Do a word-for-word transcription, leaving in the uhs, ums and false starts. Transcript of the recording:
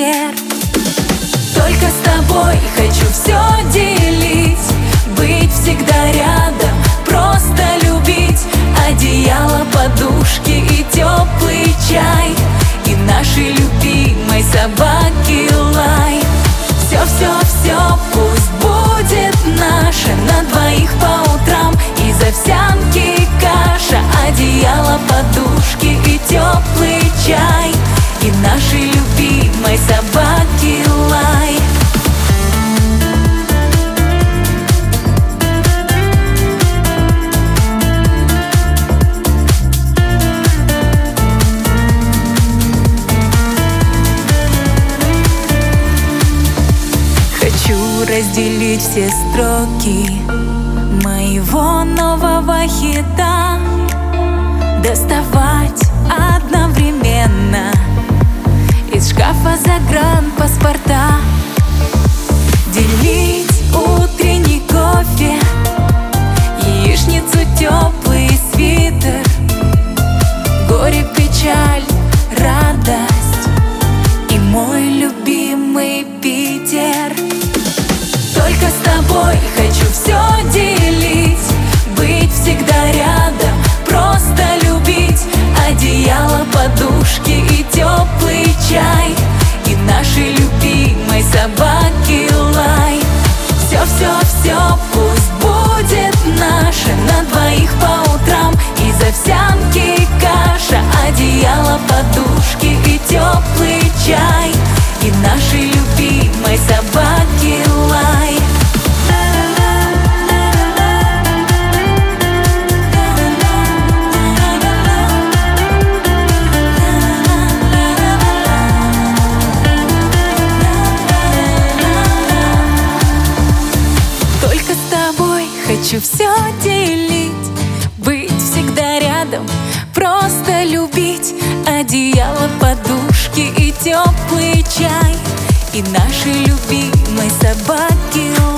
Питер. Только с тобой хочу все делить, быть всегда рядом, просто любить. Одеяло, подушки и теплый чай, и нашей любимой собаки лай. Все-все-все пусть будет наше, на двоих по утрам из овсянки каша. Одеяло, подушки и теплый чай, и нашей любимой собаки лай. Разделить все строки моего нового хита, доставать одновременно из шкафа загранпаспорта, делить утренний кофе, яичницу, теплый свитер, горе, печаль, радость и мой любимый Питер. Только с тобой хочу все делить, быть всегда рядом, просто любить. Одеяло, подушки и теплый чай, и нашей любимой собаки лай. Все-все-все пусть будет наше, на двоих по утрам из овсянки каша. Одеяло, подушки и теплый чай, и нашей любимой собаки лай. Только с тобой хочу все делить, быть всегда рядом, просто любить. Одеяло, подушки и теплый чай, и нашей любимой собаки